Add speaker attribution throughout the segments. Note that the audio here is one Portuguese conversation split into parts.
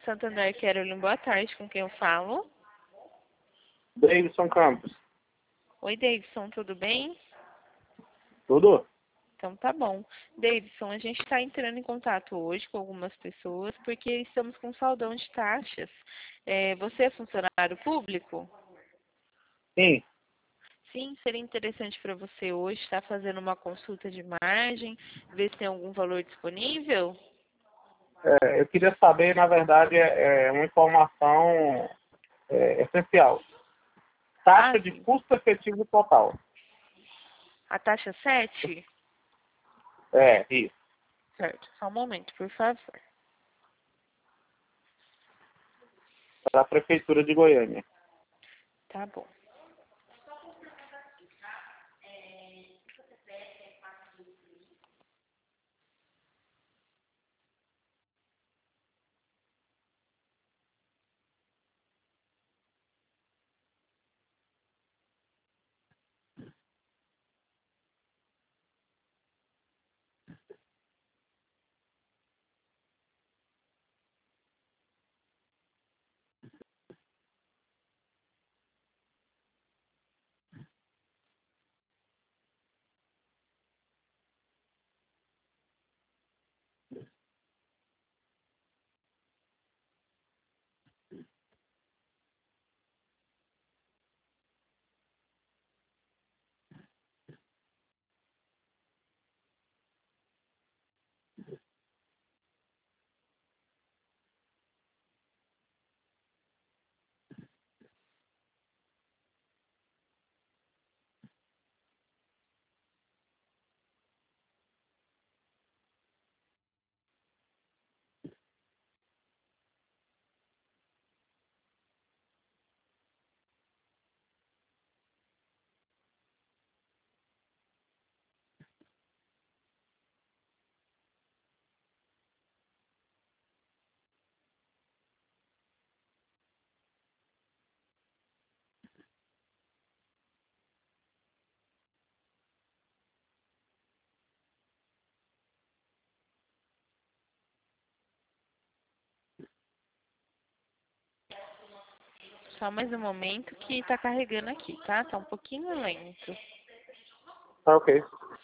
Speaker 1: Santander, Carolyn, boa tarde, com quem eu falo?
Speaker 2: Davidson Campos.
Speaker 1: Oi, Davidson, tudo bem?
Speaker 2: Tudo?
Speaker 1: Então tá bom. Davidson, a gente está entrando em contato hoje com algumas pessoas porque estamos com saldão de taxas. Você é funcionário público?
Speaker 2: Sim.
Speaker 1: Sim, seria interessante para você hoje estar fazendo uma consulta de margem, ver se tem algum valor disponível?
Speaker 2: Eu queria saber, na verdade, uma informação essencial. Taxa de
Speaker 1: Sim.
Speaker 2: custo efetivo total.
Speaker 1: A taxa 7?
Speaker 2: Isso.
Speaker 1: Certo. Só um momento, por favor.
Speaker 2: Para a Prefeitura de Goiânia.
Speaker 1: Tá bom. Só mais um momento que tá carregando aqui, tá? Tá um pouquinho lento.
Speaker 2: Tá ok.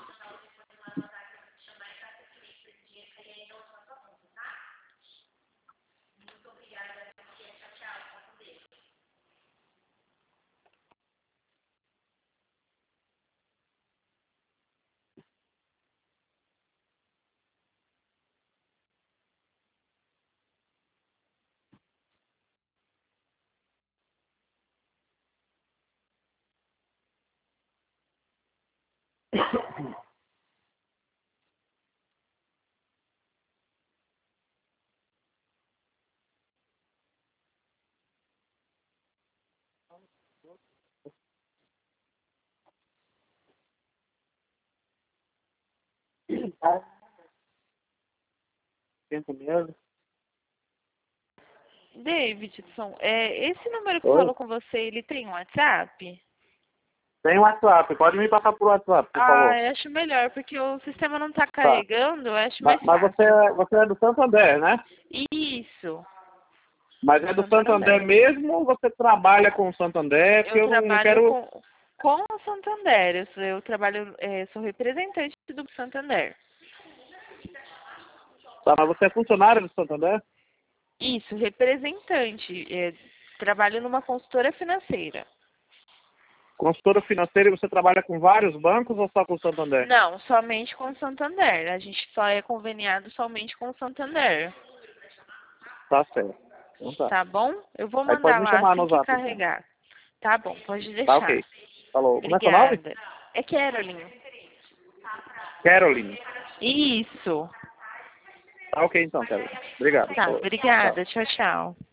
Speaker 2: Tento mesmo.
Speaker 1: Davidson, esse número que
Speaker 2: Oi?
Speaker 1: falou com você, ele tem WhatsApp?
Speaker 2: Tem WhatsApp. Pode me passar por WhatsApp, por favor.
Speaker 1: Eu acho melhor, porque o sistema não tá
Speaker 2: Tá.
Speaker 1: carregando, eu acho mais
Speaker 2: Mas
Speaker 1: fácil.
Speaker 2: você é do Santander, né?
Speaker 1: Isso,
Speaker 2: Mas é do Santander
Speaker 1: Santander.
Speaker 2: mesmo ou você trabalha com o Santander? Porque
Speaker 1: Eu
Speaker 2: eu não
Speaker 1: trabalho
Speaker 2: quero...
Speaker 1: com o Santander, eu trabalho, sou representante do Santander.
Speaker 2: Tá, mas você é funcionário do Santander?
Speaker 1: Isso, representante, trabalho numa consultora financeira.
Speaker 2: Consultora financeira e você trabalha com vários bancos ou só com o Santander?
Speaker 1: Não, somente com o Santander. A gente só é conveniado somente com o Santander.
Speaker 2: Tá certo. Então tá.
Speaker 1: Tá bom? Eu vou
Speaker 2: Aí pode
Speaker 1: mandar
Speaker 2: me
Speaker 1: lá
Speaker 2: chamar
Speaker 1: assim
Speaker 2: no
Speaker 1: que
Speaker 2: Zap, então.
Speaker 1: carregar. Tá bom, pode
Speaker 2: Tá
Speaker 1: deixar.
Speaker 2: ok. Falou. Como é seu nome?
Speaker 1: Obrigada. É Carolyn.
Speaker 2: Caroline.
Speaker 1: Isso.
Speaker 2: Tá ok então, Caroline. Obrigado.
Speaker 1: Tá,
Speaker 2: Falou. Tchau.
Speaker 1: obrigada. Tchau, tchau.